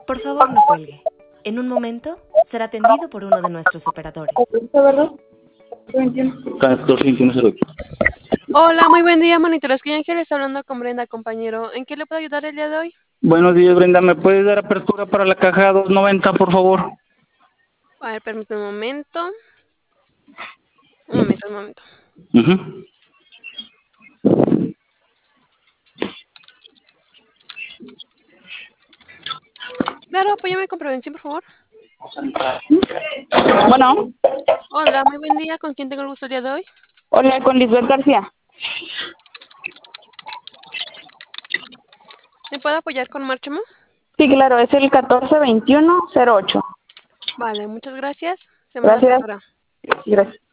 Por favor, no cuelgue. En un momento será atendido por uno de nuestros operadores. ¿Verdad? 142108. Hola, muy buen día, monitores. Que Ángel está hablando con Brenda, compañero. ¿En qué le puedo ayudar el día de hoy? Buenos días, Brenda. ¿Me puedes dar apertura para la caja 290, por favor? A ver, permítame un momento. Un momento. Ujú. Claro, apóyame con prevención, por favor. Bueno, Hola, muy buen día. ¿Con quién tengo el gusto el día de hoy? hola, con Lisbeth García. ¿Me puede apoyar con Márchamo? Sí, claro, es el 142108. Vale, muchas gracias. Se manda a Gracias. apertura. Gracias.